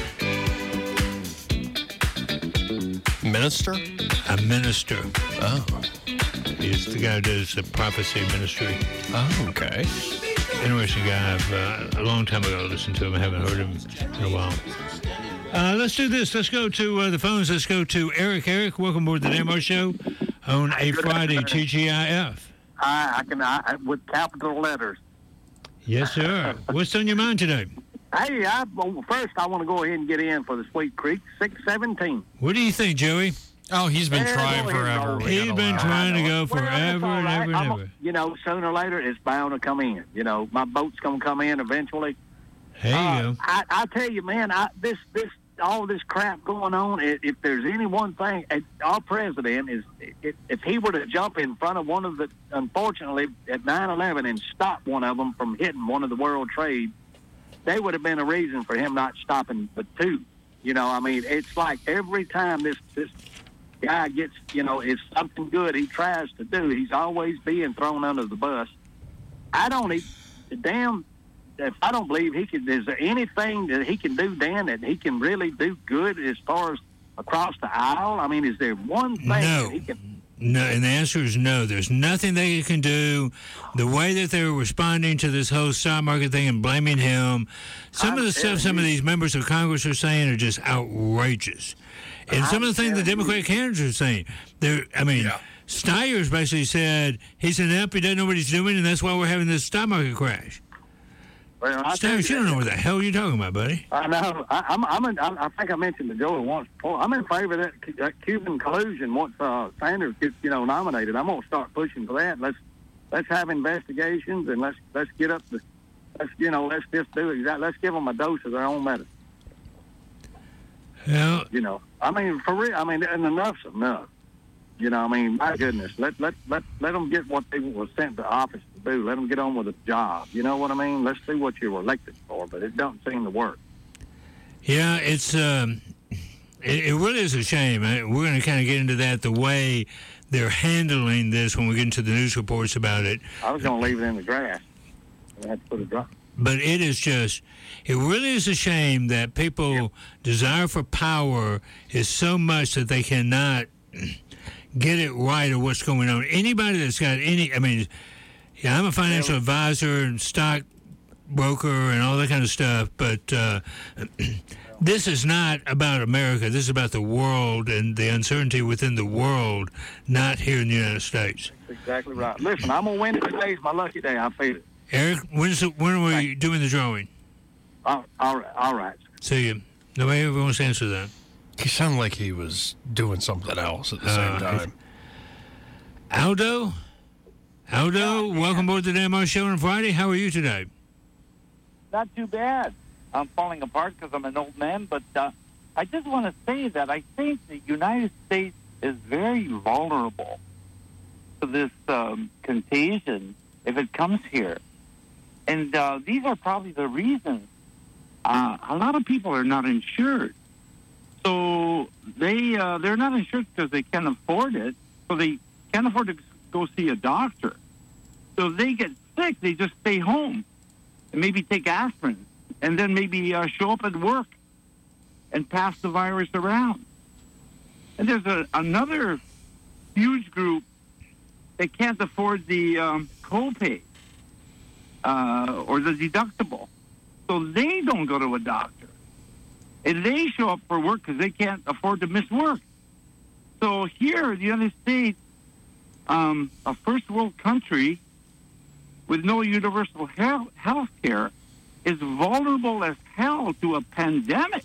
it. Minister? A minister. Oh. He's the guy who does the prophecy ministry. Oh, okay. Interesting guy. I've, uh, a long time ago I listened to him. I haven't heard him in a while. Uh, let's do this. Let's go to uh, the phones. Let's go to Eric. Eric, welcome aboard the Dan Morris Show on a Friday, T G I F. Hi, I can, I, with capital letters. Yes, sir. What's on your mind today? Hey, I, well, first I want to go ahead and get in for the Sweet Creek, six seventeen. What do you think, Joey? Oh, he's been Yeah, trying go ahead, forever. Roll. We He's gotta been allow trying to it. go Well, forever that's and all right. ever and I'm- ever. You know, sooner or later it's bound to come in. You know, my boat's going to come in eventually. There you Uh, go. I, I tell you, man, I, this, this, all this crap going on. If, if there's any one thing, eh, our president is, if, if he were to jump in front of one of the, unfortunately, at nine eleven and stop one of them from hitting one of the World Trade, they would have been a reason for him not stopping the two. You know, I mean, it's like every time this this guy gets, you know, it's something good he tries to do, he's always being thrown under the bus. I don't even, damn. If I don't believe he can, is there anything that he can do, Dan, that he can really do good as far as across the aisle? I mean, is there one thing No. that he can? No, and the answer is no. There's nothing they can do. The way that they're responding to this whole stock market thing and blaming him, some of the stuff some of these members of Congress are saying are just outrageous. And some of the things the Democratic candidates are saying, they're, I mean, Steyer's basically said he's inept, he doesn't know what he's doing, and that's why we're having this stock market crash. Well, I tell Steyers, you don't know what the hell you're talking about, buddy. I know. I, I'm. I'm. In, I, I think I mentioned to Joey once before. I'm in favor of that, that Cuban collusion. Once uh, Sanders gets, you know, nominated, I'm gonna start pushing for that. Let's let's have investigations and let's let's get up the. Let's you know. Let's just do exactly. Let's give them a dose of their own medicine. Yeah. You know. I mean, for real. I mean, and enough's enough. You know. I mean, my goodness. Let let let let them get what they were sent to office to do. Let them get on with the job. You know what I mean? Let's see what you were elected for. But it don't seem to work. Yeah, it's um, it, it really is a shame. I, we're going to kind of get into that, the way they're handling this when we get into the news reports about it. I was going to leave it in the grass. I had to put it dry. But it is just, it really is a shame that people desire for power is so much that they cannot get it right or what's going on. Anybody that's got any, I mean, yeah, I'm a financial advisor and stock broker and all that kind of stuff, but uh, this is not about America. This is about the world and the uncertainty within the world, not here in the United States. That's exactly right. Listen, I'm going to win it. Today's my lucky day. I feel it. Eric, when's the, when are we doing the drawing? All, all right. All right. See you. Nobody ever wants to answer that. He sounded like he was doing something else at the same Uh, time. Aldo? Aldo, welcome aboard the Dan Morris Show on Friday. How are you today? Not too bad. I'm falling apart because I'm an old man, but uh, I just want to say that I think the United States is very vulnerable to this um, contagion if it comes here. And uh, these are probably the reasons. Uh, a lot of people are not insured. So they uh, they're not insured because they can't afford it. So they can't afford to go see a doctor. So if they get sick, they just stay home and maybe take aspirin, and then maybe uh, show up at work and pass the virus around. And there's a, another huge group that can't afford the um, copay uh, or the deductible. So they don't go to a doctor. And they show up for work because they can't afford to miss work. So here in the United States, um, a first world country with no universal health, health care is vulnerable as hell to a pandemic.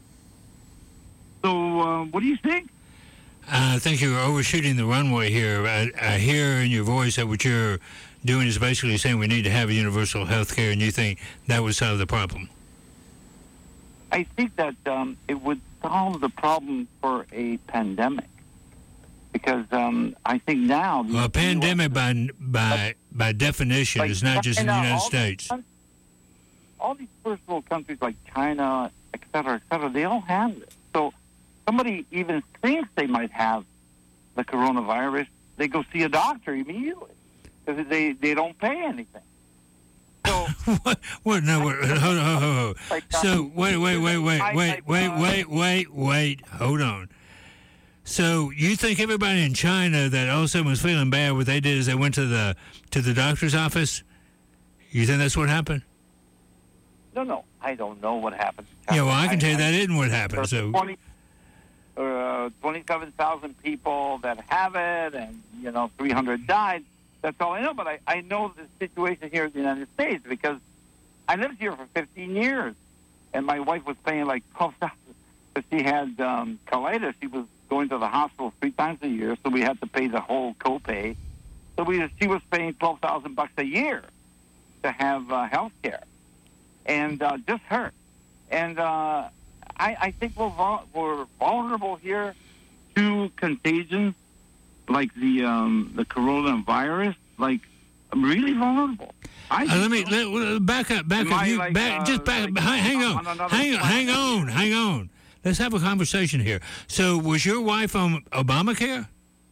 So uh, what do you think? I think you're overshooting the runway here. I, I hear in your voice that what you're doing is basically saying we need to have a universal health care, and you think that would solve the problem. I think that um, it would solve the problem for a pandemic. Because um, I think now... Well, a pandemic, by by by definition, like is not just in the China, United all States. These, all these first world countries like China, et cetera, et cetera, they all have it. So somebody even thinks they might have the coronavirus, they go see a doctor immediately because they, they don't pay anything. So what? What? No. What, hold on. Hold on, hold on. Like, so um, wait, wait, wait, wait, I- wait, I- wait, uh, wait, wait, wait. Hold on. So you think everybody in China that all of a sudden was feeling bad, what they did is they went to the to the doctor's office? You think that's what happened? No, no, I don't know what happened. Yeah, well, I can tell you that isn't what happened. So twenty, uh, twenty-seven thousand people that have it, and, you know, three hundred died. That's all I know. But I, I know the situation here in the United States because I lived here for fifteen years, and my wife was paying like twelve thousand dollars because she had um, colitis. She was going to the hospital three times a year, so we had to pay the whole copay. So we, she was paying twelve thousand bucks a year to have uh, health care, and uh, just her. And uh, I, I think we're, vul- we're vulnerable here to contagions like the um, the coronavirus, like really vulnerable. I uh, let me let, back up, back Am up. I You, like, back, uh, just back. like hang, hang on on, another hang, planet? hang on, hang on. Let's have a conversation here. So, was your wife on Obamacare?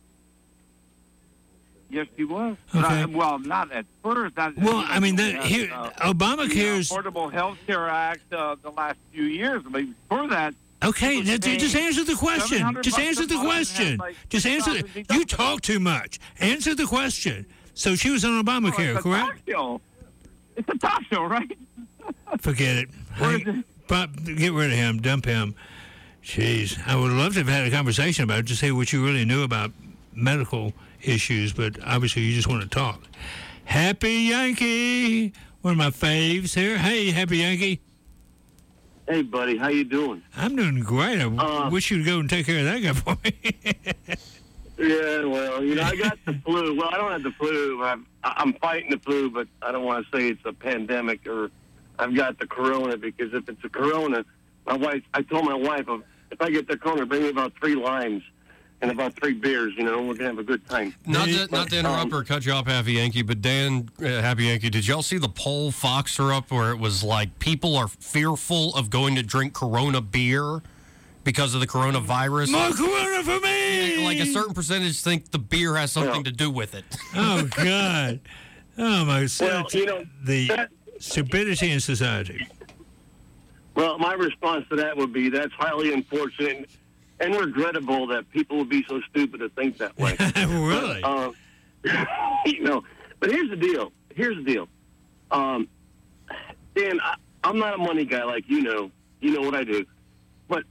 Yes, she was. Okay. Not, well, not at first. Not, Well, I mean, that, uh, here, uh, Obamacare's. the Affordable Health Care Act uh, the last few years. But before that, Okay, just, just answer the question. seven hundred Just bucks answer a the month and question. have, like, Just answer. two thousand The, you talk too much. Answer the question. So she was on Obamacare, it's a correct? talk show. It's a talk show, right? Forget it. Hang- Bob, get rid of him. Dump him. Jeez, I would love to have had a conversation about it to say what you really knew about medical issues, but obviously you just want to talk. Happy Yankee, one of my faves here. Hey, Happy Yankee. Hey, buddy, how you doing? I'm doing great. I Uh, wish you'd go and take care of that guy for me. Yeah, well, you know, I got the flu. Well, I don't have the flu. I'm, I'm fighting the flu, but I don't want to say it's a pandemic or I've got the corona, because if it's a corona, my wife, I told my wife, if I get the corona, bring me about three limes and about three beers, you know, we're going to have a good time. Not to, But, not to interrupt um, or cut you off, Happy Yankee, but Dan, uh, Happy Yankee, did y'all see the poll Foxer up where it was like people are fearful of going to drink Corona beer because of the coronavirus? More Corona for me! Like a certain percentage think the beer has something to do with it. Oh, God. Oh, my Well, you know, the that- stupidity in society. Well, my response to that would be that's highly unfortunate and regrettable that people would be so stupid to think that way. Really? But, uh, you know, but here's the deal. Here's the deal. Um, Dan, I, I'm not a money guy like you know. You know what I do. But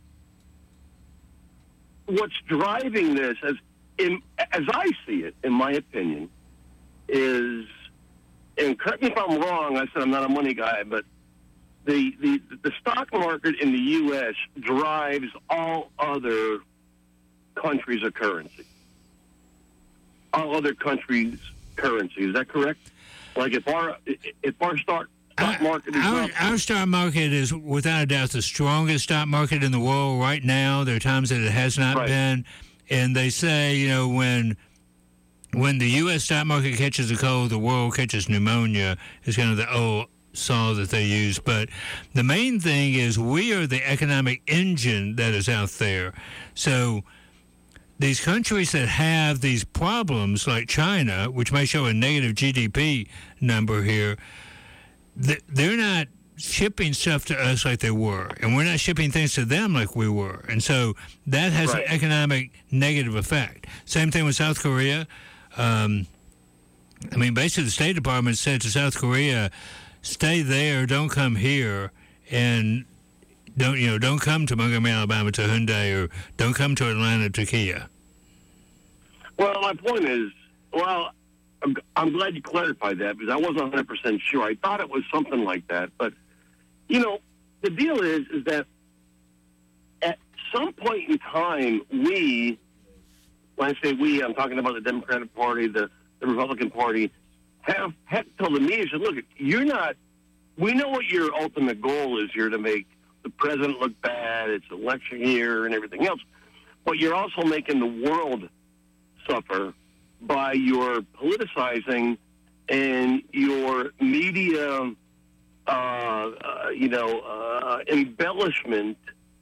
what's driving this, as in as I see it, in my opinion, is, and correct me if I'm wrong, I said I'm not a money guy, but the, the, the stock market in the U S drives all other countries' of currency. All other countries' currency. Is that correct? Like if our if our stock stock market is Our, up, our stock market is, without a doubt, the strongest stock market in the world right now. There are times that it has not Right. been. And they say, you know, when when the U S stock market catches a cold, the world catches pneumonia, is kind of the old saw that they use. But the main thing is we are the economic engine that is out there. So these countries that have these problems, like China, which may show a negative G D P number here, they're not shipping stuff to us like they were, and we're not shipping things to them like we were. And so that has Right. an economic negative effect. Same thing with South Korea. Um, I mean, basically the State Department said to South Korea, stay there, don't come here, and don't, you know, don't come to Montgomery, Alabama to Hyundai, or don't come to Atlanta to Kia. Well, my point is, well, I'm, I'm glad you clarified that because I wasn't one hundred percent sure. I thought it was something like that. But, you know, the deal is, is that at some point in time, we, when I say we, I'm talking about the Democratic Party, the, the Republican Party, have, have to tell the media, say, look, you're not, we know what your ultimate goal is here to make the president look bad, it's election year and everything else, but you're also making the world suffer by your politicizing and your media, uh, uh, you know, uh, embellishment.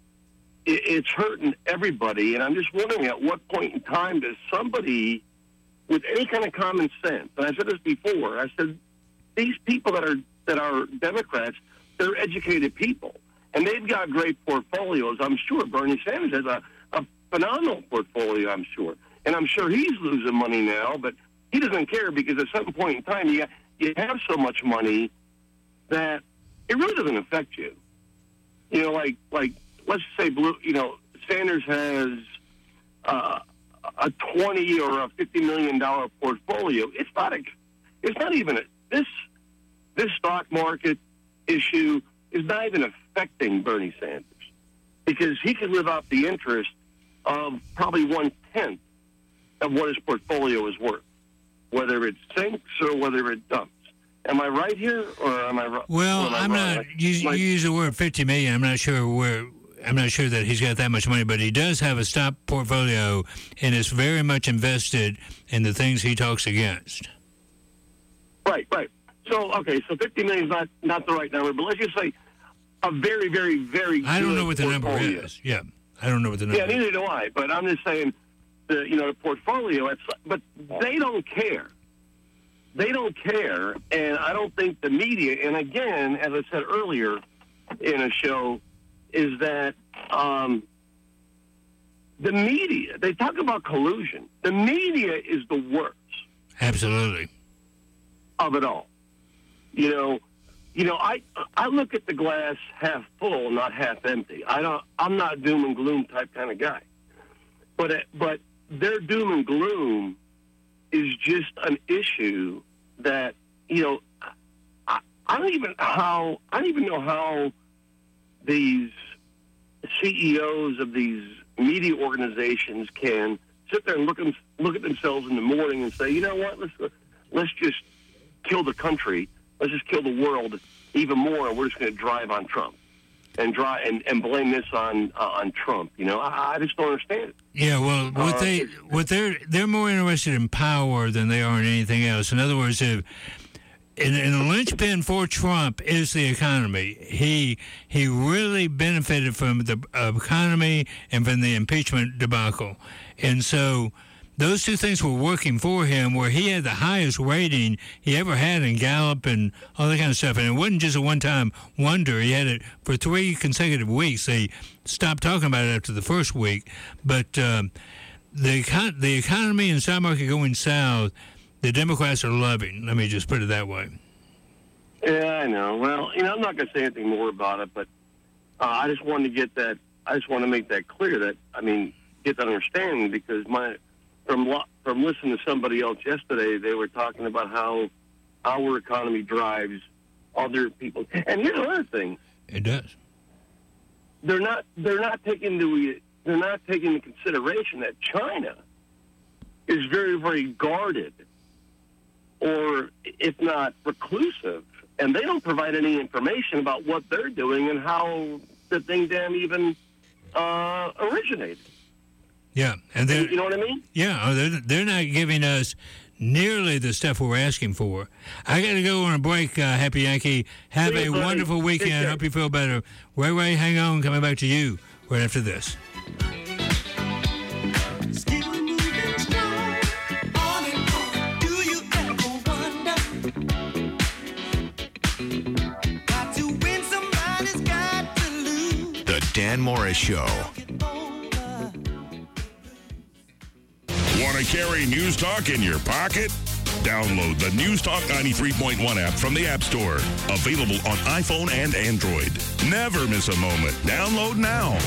It, it's hurting everybody, and I'm just wondering at what point in time does somebody with any kind of common sense, and I said this before, I said these people that are that are Democrats, they're educated people, and they've got great portfolios. I'm sure Bernie Sanders has a, a phenomenal portfolio, I'm sure. And I'm sure he's losing money now, but he doesn't care because at some point in time, you, you have so much money that it really doesn't affect you. You know, like, like let's say, Blue, you know, Sanders has uh, a twenty or a fifty million dollar portfolio. It's not a, it's not even a, this, this stock market issue is not even affecting Bernie Sanders because he can live off the interest of probably one tenth of what his portfolio is worth, whether it sinks or whether it dumps. Am I right here, or am I wrong? Well, am I I'm wrong? not. Like, You, you like- use the word fifty million. I'm not sure where. I'm not sure that he's got that much money, but he does have a stock portfolio, and is very much invested in the things he talks against. Right, right. So, okay, so fifty million is not, not the right number, but let's just say a very, very, very I don't good know what the number portfolio. is. Yeah, I don't know what the number Yeah, is. neither do I, but I'm just saying, the you know, the portfolio, it's, but they don't care. They don't care, and I don't think the media, and again, as I said earlier in a show, is that um, the media, they talk about collusion. The media is the worst Absolutely. of it all. You know, you know, I I look at the glass half full, not half empty. I don't. I'm not a doom and gloom type kind of guy. But it, but their doom and gloom is just an issue that, you know, I, I don't even how I don't even know how these C E Os of these media organizations can sit there and look them, look at themselves in the morning and say, you know what, let's let's just kill the country, let's just kill the world even more, and we're just going to drive on Trump and drive and, and blame this on uh, on Trump. You know, I, I just don't understand it. Yeah, well, what Uh, they what they're they're more interested in power than they are in anything else. In other words, if and, and the linchpin for Trump is the economy. He he really benefited from the uh, economy and from the impeachment debacle, and so those two things were working for him. Where he had the highest rating he ever had in Gallup and all that kind of stuff, and it wasn't just a one-time wonder. He had it for three consecutive weeks. They stopped talking about it after the first week, but um, the econ- the economy and stock market going south. The Democrats are loving. Let me just put it that way. Yeah, I know. Well, you know, I'm not going to say anything more about it, but uh, I just wanted to get that. I just want to make that clear. That I mean, get that understanding because my from lo- from listening to somebody else yesterday, they were talking about how our economy drives other people. And here's another thing: It does. they're not they're not taking into they're not taking into consideration that China is very very guarded, or if not reclusive, and they don't provide any information about what they're doing and how the thing damn even uh, originated. Yeah, and You, they're you know what I mean? yeah, oh, they're they're not giving us nearly the stuff we're asking for. I got to go on a break, uh, Happy Yankee. Have See a you, buddy. wonderful Take weekend. care. Hope you feel better. Ray Ray, hang on. Coming back to you right after this. The Dan Morris Show. Want to carry News Talk in your pocket? Download the News Talk ninety-three point one app from the App Store. Available on iPhone and Android. Never miss a moment. Download now.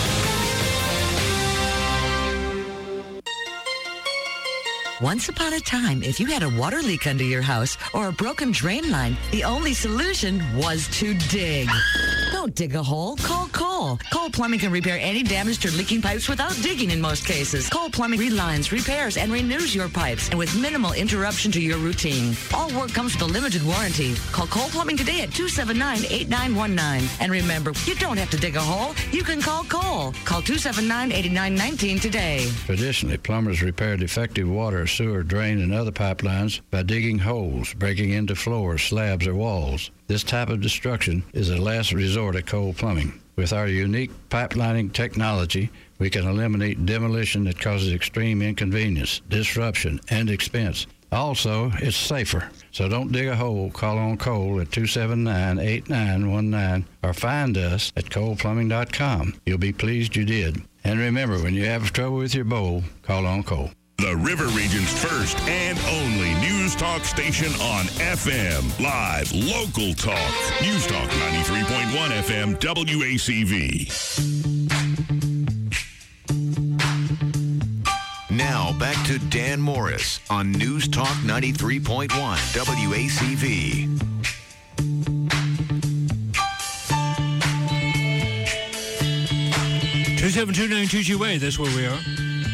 Once upon a time, if you had a water leak under your house or a broken drain line, the only solution was to dig. Don't dig a hole. Call Cole. Cole Plumbing can repair any damaged or leaking pipes without digging in most cases. Cole Plumbing relines, repairs, and renews your pipes, and with minimal interruption to your routine. All work comes with a limited warranty. Call Cole Plumbing today at two seven nine, eight nine one nine. And remember, you don't have to dig a hole. You can call Cole. Call two seven nine, eight nine one nine today. Traditionally, plumbers repair defective water, sewer, drain, and other pipelines by digging holes, breaking into floors, slabs, or walls. This type of destruction is a last resort at Cole Plumbing. With our unique pipelining technology, we can eliminate demolition that causes extreme inconvenience, disruption, and expense. Also, it's safer. So don't dig a hole. Call on Cole at two seven nine, eight nine one nine or find us at cole plumbing dot com. You'll be pleased you did. And remember, when you have trouble with your bowl, call on Cole. The River Region's first and only News Talk station on F M. Live, local talk. News Talk ninety-three point one F M W A C V. Now back to Dan Morris on News Talk ninety-three point one W A C V. two seven two nine two two eight, that's where we are.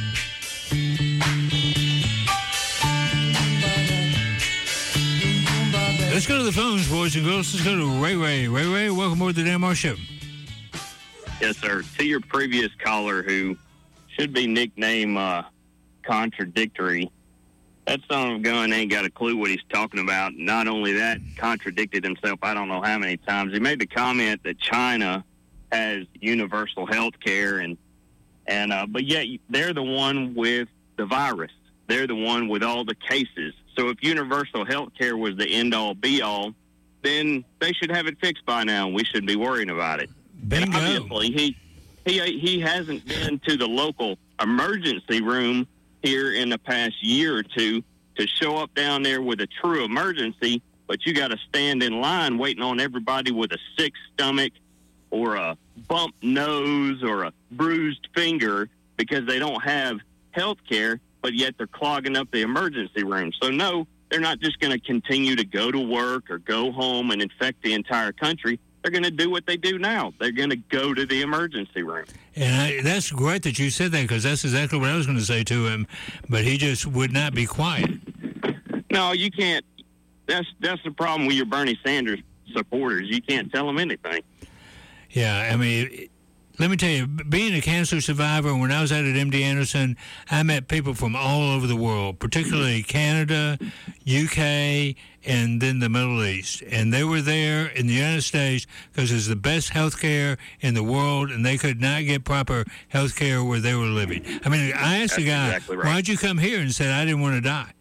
Let's go to the phones, boys and girls. Let's go to Ray Ray. Ray Ray, welcome aboard the Dan Morris Show. Yes, sir. To your previous caller, who should be nicknamed uh, Contradictory, that son of a gun ain't got a clue what he's talking about. Not only that, contradicted himself I don't know how many times. He made the comment that China has universal health care, and, and, uh, but yet they're the one with the virus. They're the one with all the cases. So if universal health care was the end-all, be-all, then they should have it fixed by now, and we shouldn't be worrying about it. Bingo. And obviously, he, he, he hasn't been to the local emergency room here in the past year or two to show up down there with a true emergency, but you got to stand in line waiting on everybody with a sick stomach or a bumped nose or a bruised finger because they don't have health care, but yet they're clogging up the emergency room. So, no, they're not just going to continue to go to work or go home and infect the entire country. They're going to do what they do now. They're going to go to the emergency room. And I, that's great that you said that, because that's exactly what I was going to say to him, but he just would not be quiet. No, you can't. That's, that's the problem with your Bernie Sanders supporters. You can't tell them anything. Yeah, I mean, let me tell you, being a cancer survivor, when I was out at M D Anderson, I met people from all over the world, particularly Canada, U K, and then the Middle East. And they were there in the United States because it's the best health care in the world, and they could not get proper health care where they were living. I mean, I asked the guy, exactly right. why'd you come here? And said, I didn't want to die.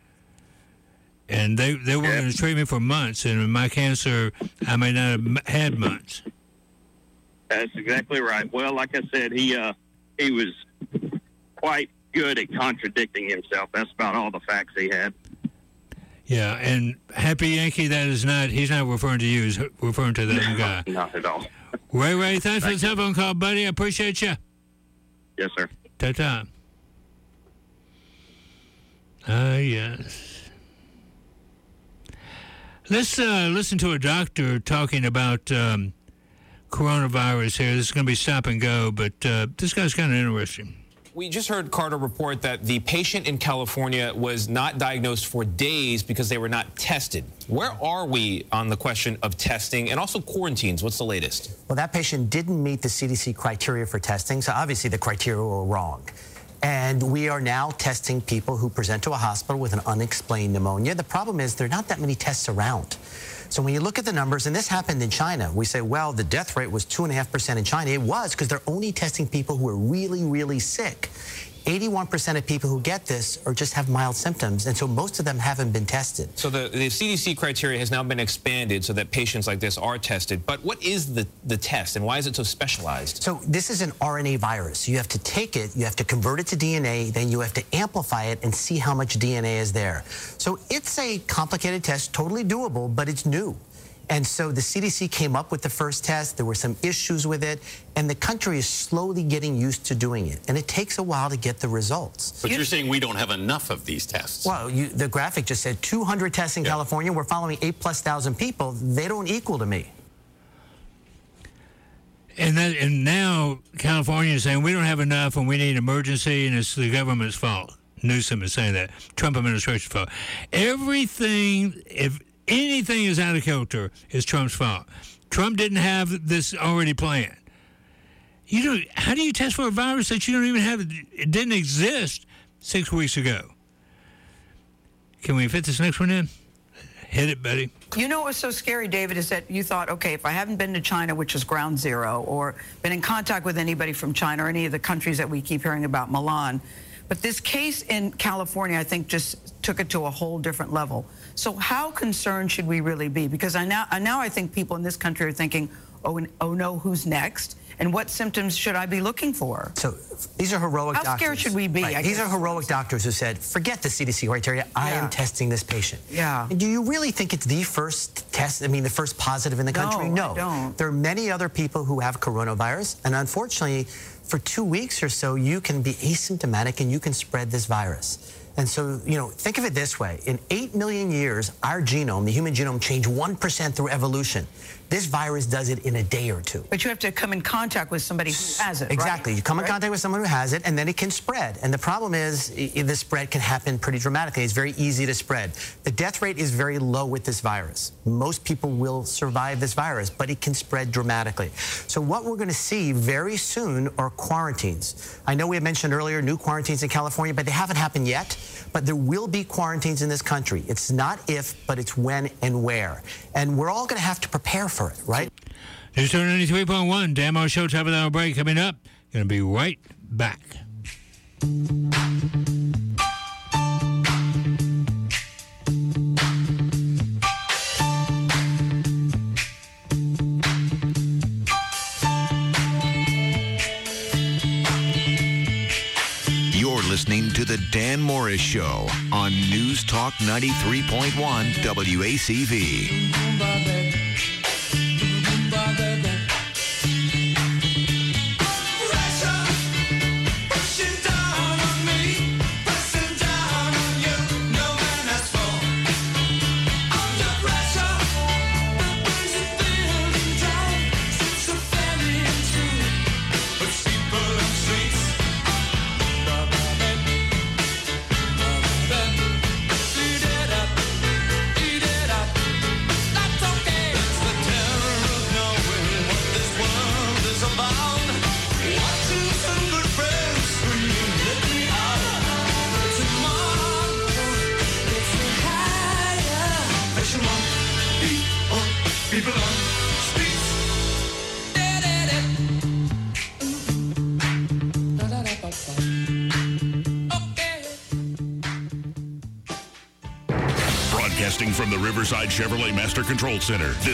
And they, they were going to treat me for months, and with my cancer, I may not have had months. That's exactly right. Well, like I said, he uh, he was quite good at contradicting himself. That's about all the facts he had. Yeah, and Happy Yankee, that is not, he's not referring to you, he's referring to that guy. Not at all. Ray Ray, thanks for the telephone call, buddy. I appreciate you. Yes, sir. Ta-ta. Ah, uh, yes. Let's uh, listen to a doctor talking about um, coronavirus here. This is going to be stop and go, but uh, this guy's kind of interesting. We just heard Carter report that the patient in California was not diagnosed for days because they were not tested. Where are we on the question of testing and also quarantines? What's the latest? Well, that patient didn't meet the C D C criteria for testing, so obviously the criteria were wrong. And we are now testing people who present to a hospital with an unexplained pneumonia. The problem is there are not that many tests around. So when you look at the numbers, and this happened in China, we say, well, the death rate was two point five percent in China. It was because they're only testing people who are really, really sick. eighty-one percent of people who get this or just have mild symptoms, and so most of them haven't been tested. So the, the C D C criteria has now been expanded so that patients like this are tested. But what is the, the test, and why is it so specialized? So this is an R N A virus. You have to take it, you have to convert it to D N A, then you have to amplify it and see how much D N A is there. So it's a complicated test, totally doable, but it's new. And so the C D C came up with the first test. There were some issues with it, and the country is slowly getting used to doing it. And it takes a while to get the results. But you're saying we don't have enough of these tests. Well, you, the graphic just said two hundred tests in yeah. California. We're following eight plus thousand people. They don't equal to me. And that, and now California is saying we don't have enough and we need emergency, and it's the government's fault. Newsom is saying that. Trump administration's fault. Everything, if anything is out of kilter, is Trump's fault. Trump didn't have this already planned. You know, how do you test for a virus that you don't even have? It didn't exist six weeks ago. Can we fit this next one in? Hit it, Betty. You know what was so scary, David, is that you thought, okay, if I haven't been to China, which is ground zero, or been in contact with anybody from China or any of the countries that we keep hearing about, Milan, but this case in California, I think, just took it to a whole different level. So how concerned should we really be? Because I now, now I think people in this country are thinking, oh, oh no, who's next? And what symptoms should I be looking for? So these are heroic How doctors. How scared should we be? Right. These are heroic doctors who said, forget the C D C criteria. I yeah. am testing this patient. Yeah. And do you really think it's the first test, I mean, the first positive in the country? No, No. I don't. There are many other people who have coronavirus. And unfortunately, for two weeks or so, you can be asymptomatic and you can spread this virus. And so, you know, think of it this way. In eight million years, our genome, the human genome, changed one percent through evolution. This virus does it in a day or two. But you have to come in contact with somebody who has it, Exactly. Right? You come in right? contact with someone who has it, and then it can spread. And the problem is, I- the spread can happen pretty dramatically. It's very easy to spread. The death rate is very low with this virus. Most people will survive this virus, but it can spread dramatically. So what we're going to see very soon are quarantines. I know we had mentioned earlier new quarantines in California, but they haven't happened yet. But there will be quarantines in this country. It's not if, but it's when and where. And we're all going to have to prepare for it, right? News Talk ninety-three point one, Dan Morris Show, top of the hour break coming up. Going to be right back. You're listening to The Dan Morris Show on News Talk ninety-three point one W A C V. Broadcasting from the Riverside Chevrolet Master Control Center. This